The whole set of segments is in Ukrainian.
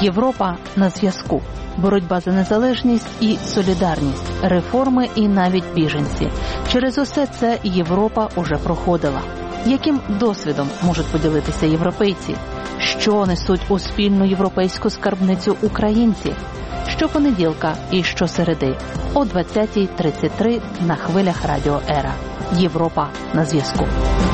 Європа на зв'язку. Боротьба за незалежність і солідарність, реформи і навіть біженці. Через усе це Європа уже проходила. Яким досвідом можуть поділитися європейці? Що несуть у спільну європейську скарбницю українці? Щопонеділка і щосереди о 20:33 на хвилях Радіо Ера. Європа на зв'язку.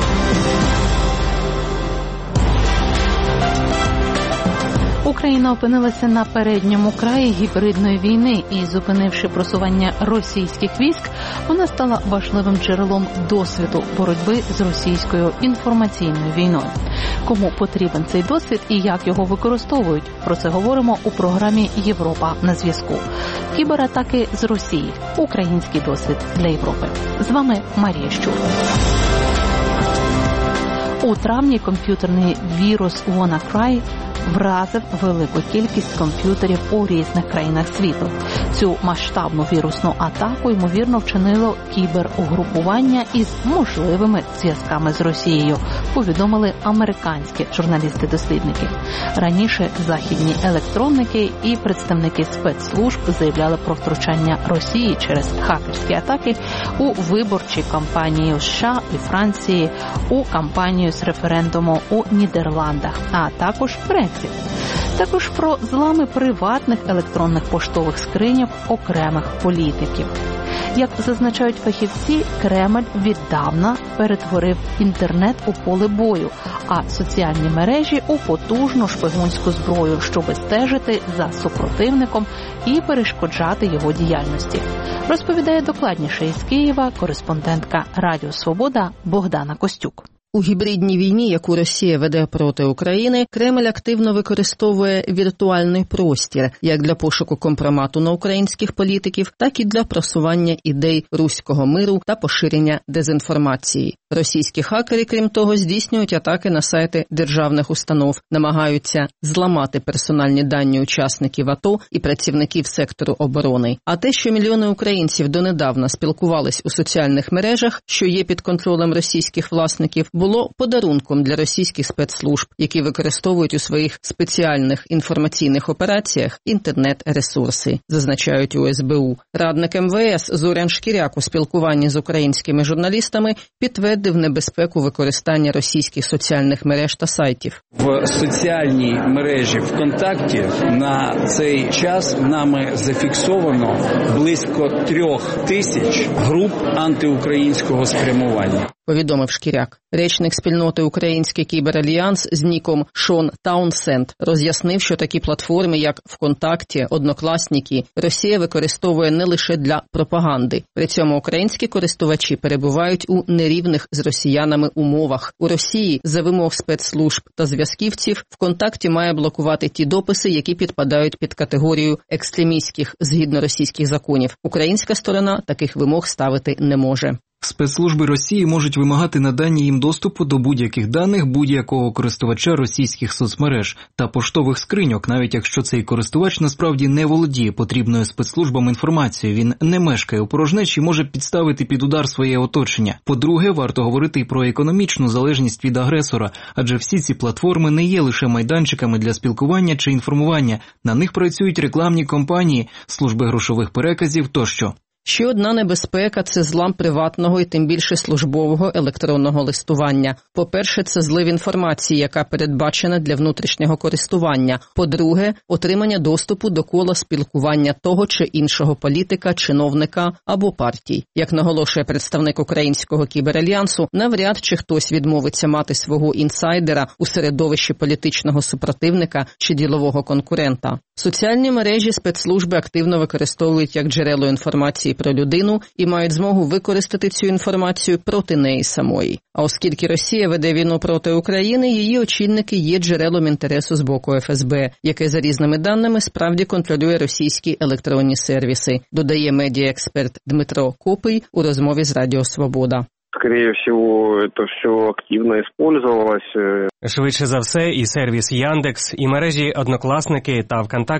Україна опинилася на передньому краї гібридної війни і, зупинивши просування російських військ, вона стала важливим джерелом досвіду боротьби з російською інформаційною війною. Кому потрібен цей досвід і як його використовують? Про це говоримо у програмі «Європа на зв'язку». Кібератаки з Росії. Український досвід для Європи. З вами Марія Щур. У травні комп'ютерний вірус WannaCry вразив велику кількість комп'ютерів у різних країнах світу. Цю масштабну вірусну атаку, ймовірно, вчинило кіберугрупування із можливими зв'язками з Росією, повідомили американські журналісти-дослідники. Раніше західні електронники і представники спецслужб заявляли про втручання Росії через хакерські атаки у виборчі кампанії у США і Франції, у кампанію з референдуму у Нідерландах, а також Брексит. Також про злами приватних електронних поштових скриньок окремих політиків. Як зазначають фахівці, Кремль віддавна перетворив інтернет у поле бою, а соціальні мережі у потужну шпигунську зброю, щоб стежити за супротивником і перешкоджати його діяльності. Розповідає докладніше із Києва кореспондентка Радіо Свобода Богдана Костюк. У гібридній війні, яку Росія веде проти України, Кремль активно використовує віртуальний простір як для пошуку компромату на українських політиків, так і для просування ідей руського миру та поширення дезінформації. Російські хакери, крім того, здійснюють атаки на сайти державних установ, намагаються зламати персональні дані учасників АТО і працівників сектору оборони. А те, що мільйони українців донедавна спілкувались у соціальних мережах, що є під контролем російських власників, було подарунком для російських спецслужб, які використовують у своїх спеціальних інформаційних операціях інтернет-ресурси, зазначають у СБУ. Радник МВС Зорян Шкіряк у спілкуванні з українськими журналістами підтвердив небезпеку використання російських соціальних мереж та сайтів. В соціальній мережі ВКонтакті на цей час нами зафіксовано близько 3000 груп антиукраїнського спрямування, повідомив Шкіряк. Речник спільноти «Український кіберальянс» з ніком Шон Таунсенд роз'яснив, що такі платформи, як ВКонтакті, Однокласники, Росія використовує не лише для пропаганди. При цьому українські користувачі перебувають у нерівних з росіянами умовах. У Росії, за вимог спецслужб та зв'язківців, ВКонтакті має блокувати ті дописи, які підпадають під категорію екстремістських згідно російських законів. Українська сторона таких вимог ставити не може. Спецслужби Росії можуть вимагати надання їм доступу до будь-яких даних будь-якого користувача російських соцмереж та поштових скриньок, навіть якщо цей користувач насправді не володіє потрібною спецслужбам інформацією, він не мешкає у порожнечі, може підставити під удар своє оточення. По-друге, варто говорити і про економічну залежність від агресора, адже всі ці платформи не є лише майданчиками для спілкування чи інформування, на них працюють рекламні кампанії, служби грошових переказів тощо. Ще одна небезпека – це злам приватного і тим більше службового електронного листування. По-перше, це злив інформації, яка передбачена для внутрішнього користування. По-друге, отримання доступу до кола спілкування того чи іншого політика, чиновника або партій. Як наголошує представник Українського кіберальянсу, навряд чи хтось відмовиться мати свого інсайдера у середовищі політичного супротивника чи ділового конкурента. Соціальні мережі спецслужби активно використовують як джерело інформації про людину і мають змогу використати цю інформацію проти неї самої. А оскільки Росія веде війну проти України, її очільники є джерелом інтересу з боку ФСБ, яке, за різними даними, справді контролює російські електронні сервіси, додає медіаексперт Дмитро Копий у розмові з Радіо Свобода. Скорее всего, это все активно использовалось. Швидше за все, і сервіс Яндекс, і мережі Однокласники та ВКонтакті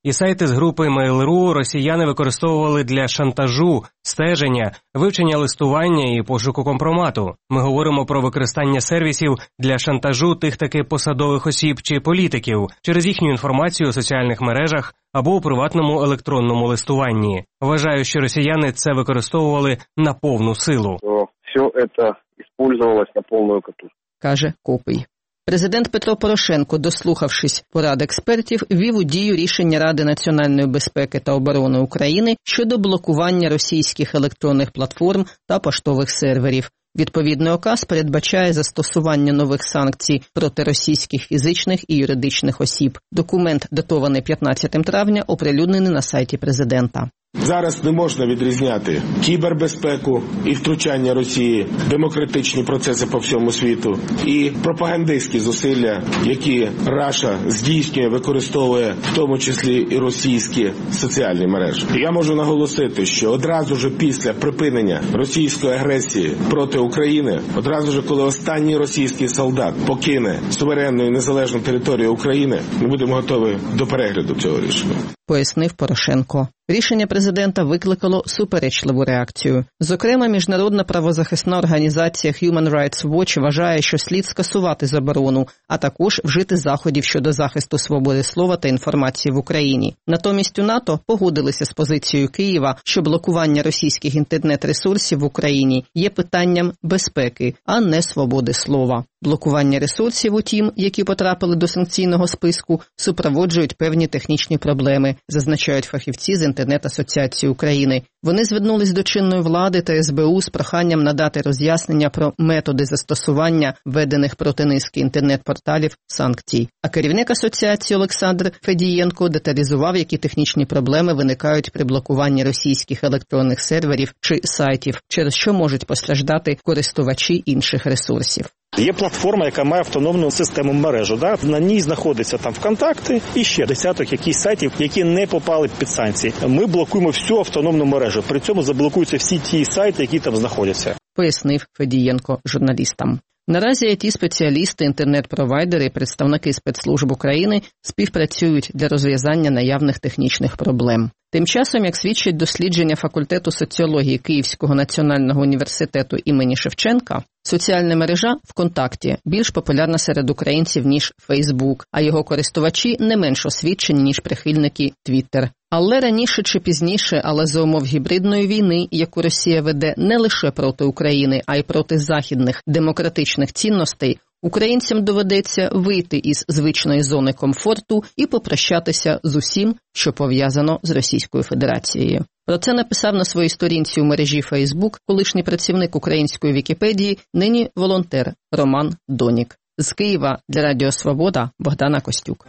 І сайти з групи Mail.ru росіяни використовували для шантажу, стеження, вивчення листування і пошуку компромату. Ми говоримо про використання сервісів для шантажу тих таки посадових осіб чи політиків через їхню інформацію у соціальних мережах або у приватному електронному листуванні. Вважаю, що росіяни це використовували на повну силу. Все це використовувалось на повну катушку, каже Копий. Президент Петро Порошенко, дослухавшись порад експертів, ввів у дію рішення Ради національної безпеки та оборони України щодо блокування російських електронних платформ та поштових серверів. Відповідний указ передбачає застосування нових санкцій проти російських фізичних і юридичних осіб. Документ, датований 15 травня, оприлюднений на сайті президента. Зараз не можна відрізняти кібербезпеку і втручання Росії, демократичні процеси по всьому світу і пропагандистські зусилля, які Раша здійснює, використовує, в тому числі і російські соціальні мережі. Я можу наголосити, що одразу ж після припинення російської агресії проти України, одразу ж коли останній російський солдат покине суверенну і незалежну територію України, ми будемо готові до перегляду цього рішення, пояснив Порошенко. Рішення президента викликало суперечливу реакцію. Зокрема, міжнародна правозахисна організація Human Rights Watch вважає, що слід скасувати заборону, а також вжити заходів щодо захисту свободи слова та інформації в Україні. Натомість у НАТО погодилися з позицією Києва, що блокування російських інтернет-ресурсів в Україні є питанням безпеки, а не свободи слова. Блокування ресурсів, утім, які потрапили до санкційного списку, супроводжують певні технічні проблеми, зазначають фахівці з Інтернет-асоціації України. Вони звернулись до чинної влади та СБУ з проханням надати роз'яснення про методи застосування введених проти низки інтернет-порталів санкцій. А керівник асоціації Олександр Федієнко деталізував, які технічні проблеми виникають при блокуванні російських електронних серверів чи сайтів, через що можуть постраждати користувачі інших ресурсів. Є платформа, яка має автономну систему мережу. На ній знаходиться там ВКонтакти і ще десяток якихось сайтів, які не попали під санкції. Ми блокуємо всю автономну мережу. При цьому заблокуються всі ті сайти, які там знаходяться. Пояснив Федієнко журналістам. Наразі IT-спеціалісти, інтернет-провайдери і представники спецслужб України співпрацюють для розв'язання наявних технічних проблем. Тим часом, як свідчать дослідження факультету соціології Київського національного університету імені Шевченка, соціальна мережа ВКонтакті більш популярна серед українців, ніж Фейсбук, а його користувачі не менш освічені, ніж прихильники Твіттер. Але раніше чи пізніше, але за умов гібридної війни, яку Росія веде не лише проти України, а й проти західних демократичних цінностей, українцям доведеться вийти із звичної зони комфорту і попрощатися з усім, що пов'язано з Російською Федерацією. Про це написав на своїй сторінці у мережі Facebook колишній працівник української Вікіпедії, нині волонтер Роман Донік. З Києва для Радіо Свобода Богдана Костюк.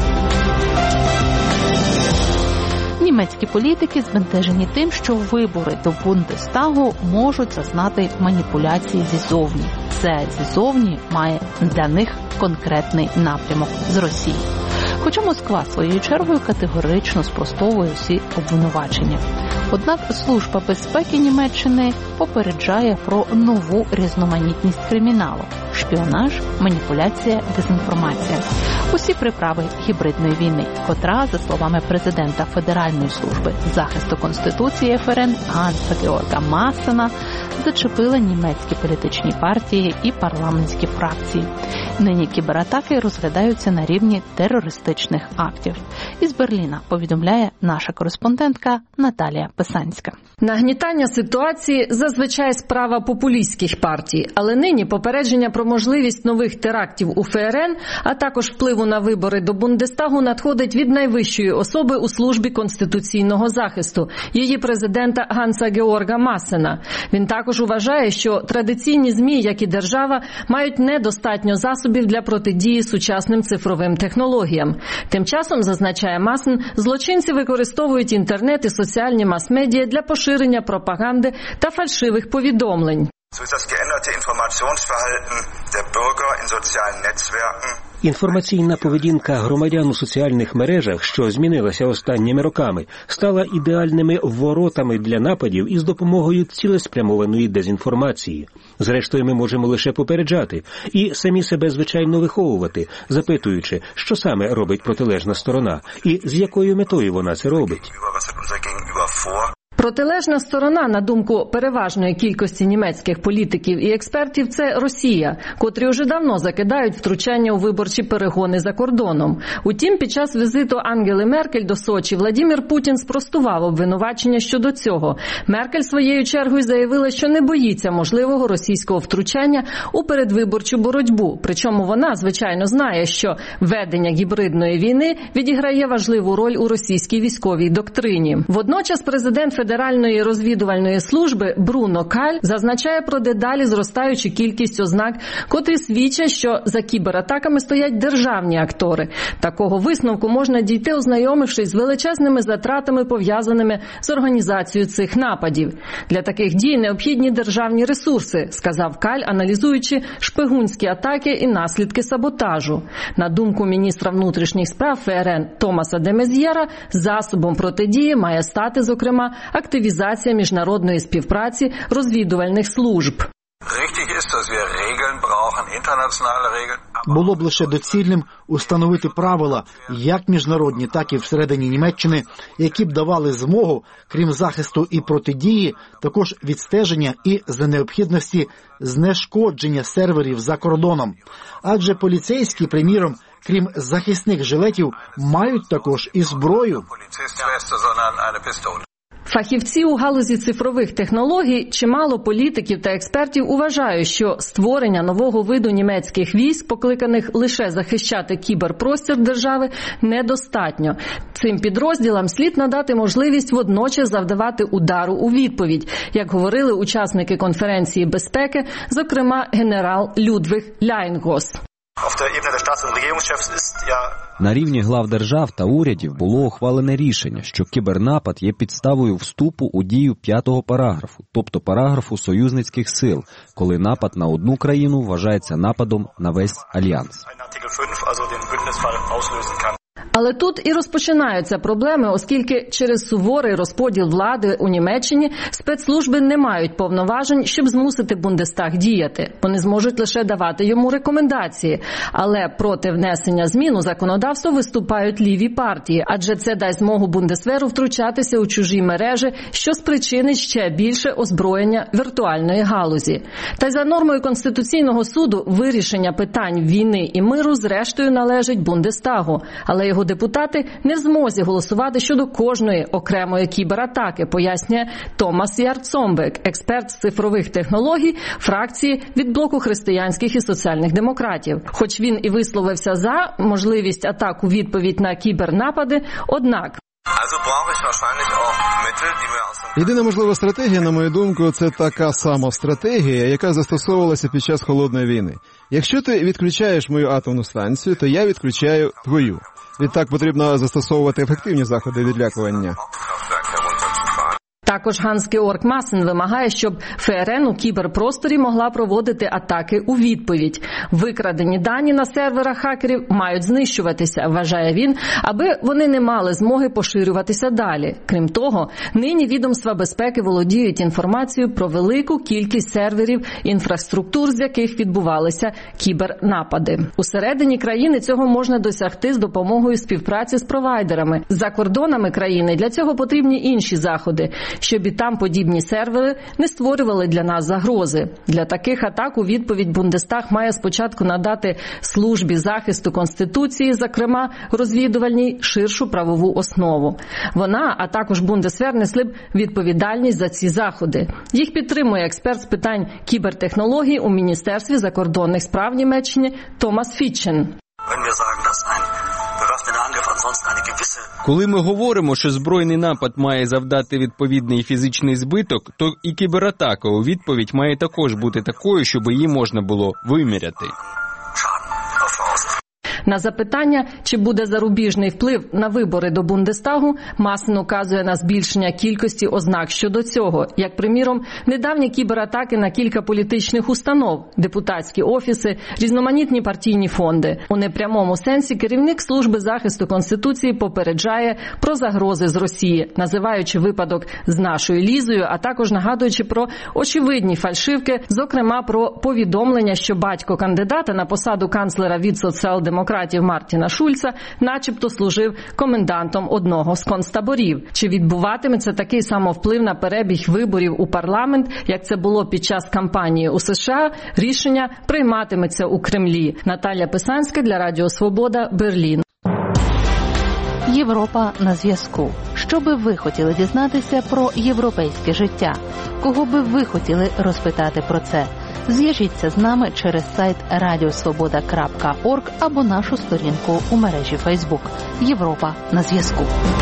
Німецькі політики збентежені тим, що вибори до Бундестагу можуть зазнати маніпуляції ззовні. Це ззовні має для них конкретний напрямок з Росії. Хоча Москва своєю чергою категорично спростовує всі обвинувачення. Однак Служба безпеки Німеччини попереджає про нову різноманітність криміналу – шпіонаж, маніпуляція, дезінформація. Усі приправи гібридної війни, котра, за словами президента Федеральної служби захисту Конституції ФРН Ганса Георга Массена, зачепила німецькі політичні партії і парламентські фракції. Нині кібератаки розглядаються на рівні терористичних актів. Із Берліна повідомляє наша кореспондентка Наталія Писанська. Нагнітання ситуації зазвичай справа популістських партій, але нині попередження про можливість нових терактів у ФРН, а також впливу на вибори до Бундестагу надходить від найвищої особи у службі конституційного захисту, її президента Ганса Георга Массена. Він також вважає, що традиційні ЗМІ, як і держава, мають недостатньо засобів для протидії сучасним цифровим технологіям. Тим часом, зазначає Массен, злочинці використовують інтернет і соціальні мас-медіа для поширення пропаганди та фальшивих повідомлень. Інформаційна поведінка громадян у соціальних мережах, що змінилася останніми роками, стала ідеальними воротами для нападів із допомогою цілеспрямованої дезінформації. Зрештою, ми можемо лише попереджати і самі себе, звичайно, виховувати, запитуючи, що саме робить протилежна сторона і з якою метою вона це робить. Протилежна сторона, на думку переважної кількості німецьких політиків і експертів, це Росія, котрі вже давно закидають втручання у виборчі перегони за кордоном. Утім, під час візиту Ангели Меркель до Сочі Владимир Путін спростував обвинувачення щодо цього. Меркель своєю чергою заявила, що не боїться можливого російського втручання у передвиборчу боротьбу. Причому вона, звичайно, знає, що ведення гібридної війни відіграє важливу роль у російській військовій доктрині. Водночас президент Федеральної розвідувальної служби Бруно Каль зазначає про дедалі зростаючу кількість ознак, котрі свідчать, що за кібератаками стоять державні актори. Такого висновку можна дійти, ознайомившись з величезними затратами, пов'язаними з організацією цих нападів. Для таких дій необхідні державні ресурси, сказав Каль, аналізуючи шпигунські атаки і наслідки саботажу. На думку міністра внутрішніх справ ФРН Томаса де Мез'єра, засобом протидії має стати, зокрема, активізація міжнародної співпраці розвідувальних служб. Було б лише доцільним установити правила, як міжнародні, так і всередині Німеччини, які б давали змогу, крім захисту і протидії, також відстеження і, за необхідності, знешкодження серверів за кордоном. Адже поліцейські, приміром, крім захисних жилетів, мають також і зброю. Фахівці у галузі цифрових технологій, чимало політиків та експертів вважають, що створення нового виду німецьких військ, покликаних лише захищати кіберпростір держави, недостатньо. Цим підрозділам слід надати можливість водночас завдавати удару у відповідь, як говорили учасники конференції безпеки, зокрема генерал Людвиг Ляйнгос. На рівні глав держав та урядів було ухвалене рішення, що кібернапад є підставою вступу у дію 5-го параграфу, тобто параграфу союзницьких сил, коли напад на одну країну вважається нападом на весь альянс. Але тут і розпочинаються проблеми, оскільки через суворий розподіл влади у Німеччині спецслужби не мають повноважень, щоб змусити Бундестаг діяти. Вони зможуть лише давати йому рекомендації. Але проти внесення змін у законодавство виступають ліві партії, адже це дасть змогу Бундесверу втручатися у чужі мережі, що спричинить ще більше озброєння віртуальної галузі. Та й за нормою Конституційного суду вирішення питань війни і миру зрештою належить Бундестагу. Але його депутати не в змозі голосувати щодо кожної окремої кібератаки, пояснює Томас Ярцомбек, експерт з цифрових технологій фракції від блоку християнських і соціальних демократів. Хоч він і висловився за можливість атак у відповідь на кібернапади, однак єдина можлива стратегія, на мою думку, це така сама стратегія, яка застосовувалася під час Холодної війни. Якщо ти відключаєш мою атомну станцію, то я відключаю твою. Відтак потрібно застосовувати ефективні заходи відлякування. Також Ганс-Георг Массен вимагає, щоб ФРН у кіберпросторі могла проводити атаки у відповідь. Викрадені дані на серверах хакерів мають знищуватися, вважає він, аби вони не мали змоги поширюватися далі. Крім того, нині відомства безпеки володіють інформацією про велику кількість серверів, інфраструктур, з яких відбувалися кібернапади. Усередині країни цього можна досягти з допомогою співпраці з провайдерами. За кордонами країни для цього потрібні інші заходи, щоб і там подібні сервери не створювали для нас загрози. Для таких атак у відповідь Бундестаг має спочатку надати службі захисту Конституції, зокрема розвідувальній, ширшу правову основу. Вона, а також Бундесвер несли б відповідальність за ці заходи. Їх підтримує експерт з питань кібертехнологій у Міністерстві закордонних справ Німеччини Томас Фітчен. Коли ми говоримо, що збройний напад має завдати відповідний фізичний збиток, то і кібератака у відповідь має також бути такою, щоб її можна було виміряти. На запитання, чи буде зарубіжний вплив на вибори до Бундестагу, Массен указує на збільшення кількості ознак щодо цього, як, приміром, недавні кібератаки на кілька політичних установ, депутатські офіси, різноманітні партійні фонди. У непрямому сенсі керівник служби захисту Конституції попереджає про загрози з Росії, називаючи випадок з нашою Лізою, а також нагадуючи про очевидні фальшивки, зокрема про повідомлення, що батько кандидата на посаду канцлера від соціал-демократів Мартіна Шульца начебто служив комендантом одного з концтаборів. Чи відбуватиметься такий самовплив на перебіг виборів у парламент, як це було під час кампанії у США, рішення прийматиметься у Кремлі. Наталя Писанська для Радіо Свобода, Берлін. Європа на зв'язку. Що би ви хотіли дізнатися про європейське життя? Кого би ви хотіли розпитати про це? Зв'яжіться з нами через сайт radiosvoboda.org або нашу сторінку у мережі Facebook. Європа на зв'язку.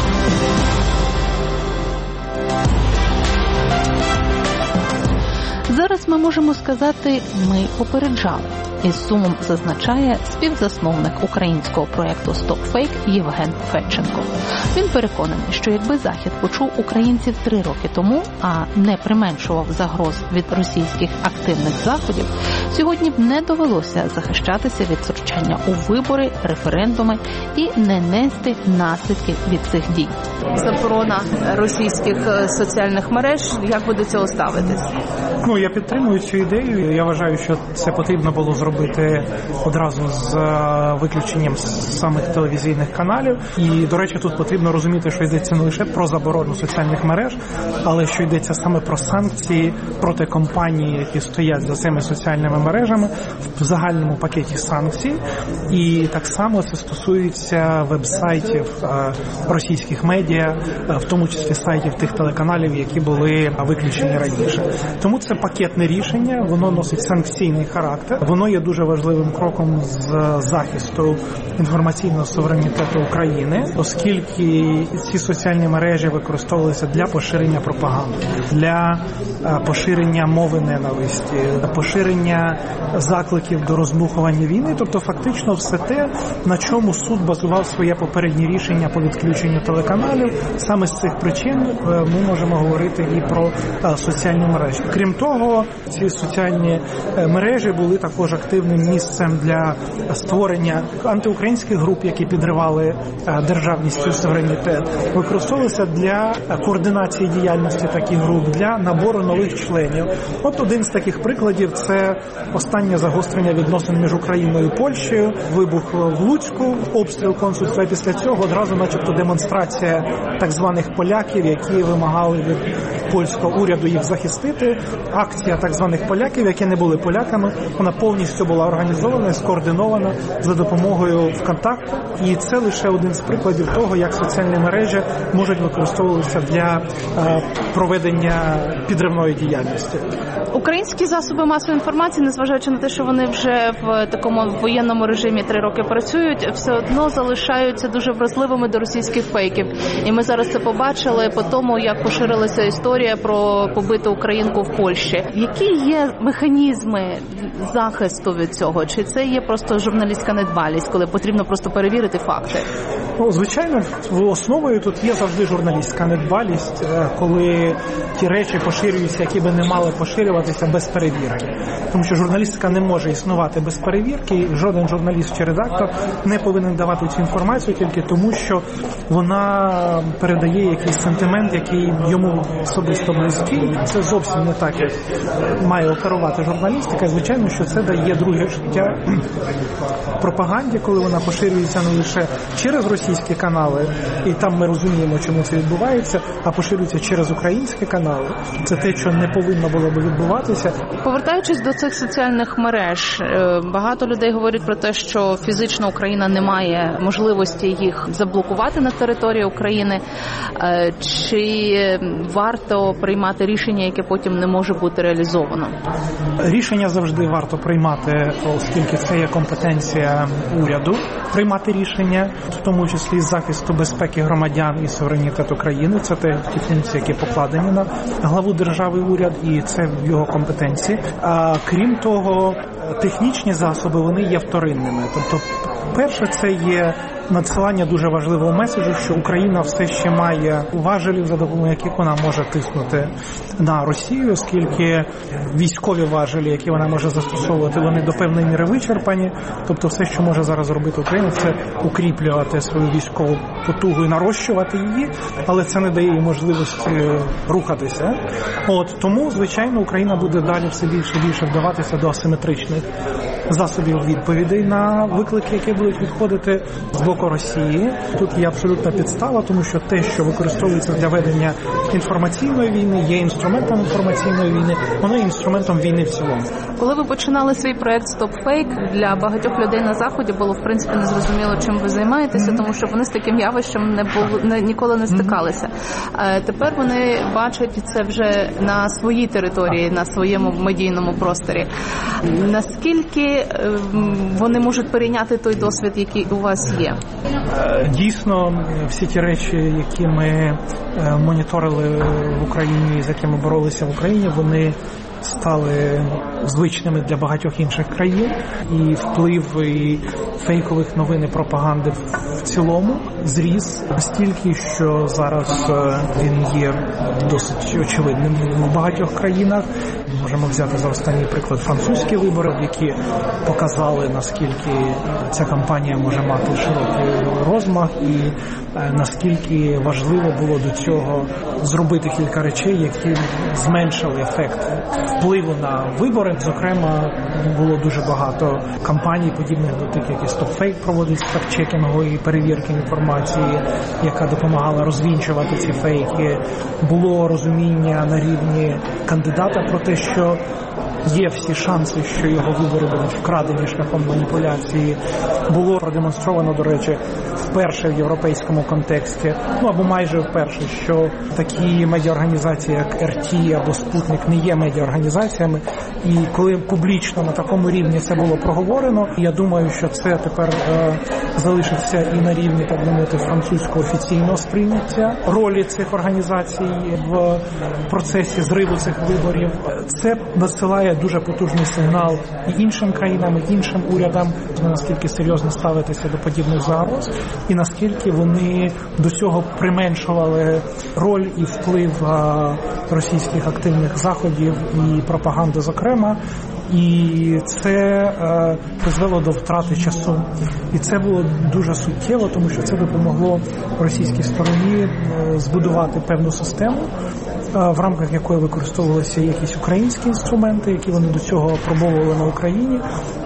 Зараз ми можемо сказати, ми попереджали. Із сумом зазначає співзасновник українського проєкту «Stop Fake» Євген Федченко. Він переконаний, що якби Захід почув українців 3 роки тому, а не применшував загроз від російських активних заходів, сьогодні б не довелося захищатися від втручання у вибори, референдуми і не нести наслідки від цих дій. Заборона російських соціальних мереж, як ви до цього ставитесь? Я підтримую цю ідею. Я вважаю, що це потрібно було зробити одразу з виключенням самих телевізійних каналів. І, до речі, тут потрібно розуміти, що йдеться не лише про заборону соціальних мереж, але що йдеться саме про санкції проти компаній, які стоять за цими соціальними мережами в загальному пакеті санкцій. І так само це стосується веб-сайтів російських медіа, в тому числі сайтів тих телеканалів, які були виключені раніше. Тому це пакетне рішення, воно носить санкційний характер. Воно є дуже важливим кроком з захисту інформаційного суверенітету України, оскільки ці соціальні мережі використовувалися для поширення пропаганди, для поширення мови ненависті, поширення закликів до роздмухування війни, тобто фактично все те, на чому суд базував своє попереднє рішення по відключенню телеканалів. Саме з цих причин ми можемо говорити і про соціальні мережі. Крім того, ці соціальні мережі були також активним місцем для створення антиукраїнських груп, які підривали державність і суверенітет, використовувалися для координації діяльності таких груп, для набору нових членів. От один з таких прикладів – це останнє загострення відносин між Україною і Польщею, вибух в Луцьку, обстріл консульства, і після цього одразу начебто демонстрація так званих поляків, які вимагали від польського уряду їх захистити. Акція так званих поляків, які не були поляками, вона повністю була організована і скоординована за допомогою ВКонтакту. І це лише один з прикладів того, як соціальні мережі можуть використовуватися для проведення підривної діяльності. Українські засоби масової інформації, незважаючи на те, що вони вже в такому воєнному режимі 3 роки працюють, все одно залишаються дуже вразливими до російських фейків. І ми зараз це побачили по тому, як поширилася історія про побиту українку в Польщі. Які є механізми захисту від цього? Чи це є просто журналістська недбалість, коли потрібно просто перевірити факти? Звичайно, основою тут є завжди журналістська недбалість, коли ті речі поширюються, які би не мали поширюватися без перевірки. Тому що журналістика не може існувати без перевірки, і жоден журналіст чи редактор не повинен давати цю інформацію тільки тому, що вона передає якийсь сентимент, який йому особисто близький. Це зовсім не так, як має оперувати журналістика. Звичайно, що це дає друге життя пропаганді, коли вона поширюється не лише через російські канали, і там ми розуміємо, чому це відбувається, а поширюється через українські канали. Це те, що не повинно було би відбуватися. Повертаючись до цих соціальних мереж, багато людей говорять про те, що фізично Україна не має можливості їх заблокувати на території України. Чи варто варто приймати рішення, яке потім не може бути реалізовано? Рішення завжди варто приймати, оскільки це є компетенція уряду приймати рішення, в тому числі з захисту безпеки громадян і суверенітету країни. Це ті функції, які покладені на главу держави уряд, і це в його компетенції. А крім того, технічні засоби, вони є вторинними. Тобто, перше, це є надсилання дуже важливого меседжу, що Україна все ще має важелів, за допомогою яких вона може тиснути на Росію, оскільки військові важелі, які вона може застосовувати, вони до певної міри вичерпані. Тобто все, що може зараз робити Україна, це укріплювати свою військову потугу і нарощувати її, але це не дає їй можливості рухатися. Тому, звичайно, Україна буде далі все більше і більше вдаватися до асиметричних засобів відповідей на виклики, які будуть відходити з боку Росії. Тут є абсолютна підстава, тому що те, що використовується для ведення інформаційної війни, є інструментом інформаційної війни, воно є інструментом війни в цілому. Коли ви починали свій проект Stop Fake, для багатьох людей на Заході було, в принципі, незрозуміло, чим ви займаєтеся, тому що вони з таким явищем ніколи не стикалися. Тепер вони бачать це вже на своїй території, на своєму медійному просторі. Наскільки вони можуть перейняти той досвід, який у вас є? Дійсно, всі ті речі, які ми моніторили в Україні, з якими боролися в Україні, вони стали звичними для багатьох інших країн, і вплив і фейкових новин і пропаганди в цілому зріс стільки, що зараз він є досить очевидним в багатьох країнах. Можемо взяти за останній приклад французькі вибори, які показали, наскільки ця кампанія може мати широкий розмах і наскільки важливо було до цього зробити кілька речей, які зменшили ефект впливу на вибори. Зокрема, було дуже багато кампаній, подібних до тих, які Stop Fake проводить з фактчекінгу і перевірки інформації, яка допомагала розвінчувати ці фейки. Було розуміння на рівні кандидата про те, що є всі шанси, що його вибори будуть вкрадені шляхом маніпуляції. Було продемонстровано, до речі, вперше в європейському контексті, або майже вперше, що такі медіаорганізації, як РТ або Спутник, не є медіаорганізаціями. І коли публічно на такому рівні це було проговорено, я думаю, що це тепер залишиться і на рівні, так би мовити, французького офіційного сприйняття ролі цих організацій в процесі зриву цих виборів. Це насилає дуже потужний сигнал і іншим країнам, і іншим урядам, наскільки серйозно ставитися до подібних загроз, і наскільки вони до цього применшували роль і вплив російських активних заходів і пропаганди, зокрема. І це призвело до втрати часу. І це було дуже суттєво, тому що це допомогло російській стороні збудувати певну систему, в рамках якої використовувалися якісь українські інструменти, які вони до цього пробовували на Україні,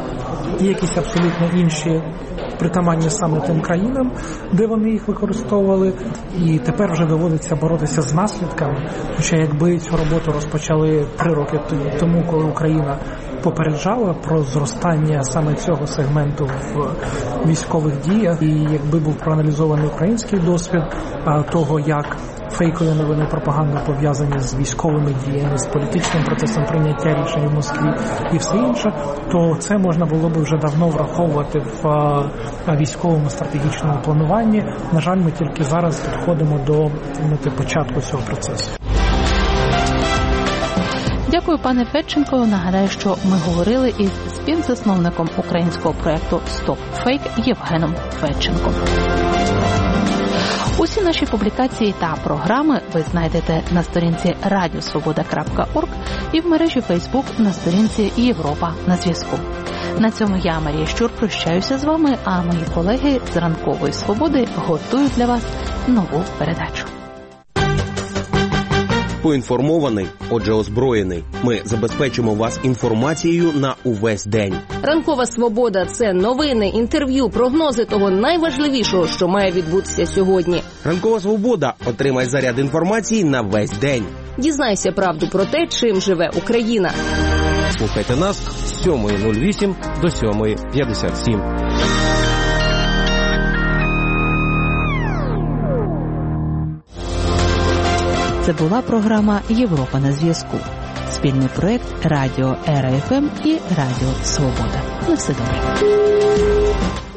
і якісь абсолютно інші, притаманні саме тим країнам, де вони їх використовували. І тепер вже доводиться боротися з наслідками. Хоча якби цю роботу розпочали 3 роки тому, коли Україна попереджала про зростання саме цього сегменту в військових діях, і якби був проаналізований український досвід того, як фейкові новини і пропаганда пов'язані з військовими діями, з політичним процесом прийняття рішень в Москві і все інше, то це можна було б вже давно враховувати в військовому стратегічному плануванні. На жаль, ми тільки зараз підходимо до початку цього процесу. Дякую, пане Федченко. Нагадаю, що ми говорили із співзасновником українського проєкту Stop Fake Євгеном Федченком. Усі наші публікації та програми ви знайдете на сторінці radiosvoboda.org і в мережі Facebook на сторінці Європа на зв'язку. На цьому я, Марія Щур, прощаюся з вами, а мої колеги з Ранкової Свободи готують для вас нову передачу. Поінформований, отже озброєний. Ми забезпечимо вас інформацією на увесь день. Ранкова Свобода – це новини, інтерв'ю, прогнози того найважливішого, що має відбутися сьогодні. Ранкова Свобода. Отримай заряд інформації на весь день. Дізнайся правду про те, чим живе Україна. Слухайте нас з 7:08 до 7:57. Це була програма «Європа на зв'язку». Спільний проєкт Радіо Ера ФМ і Радіо Свобода. На все добре.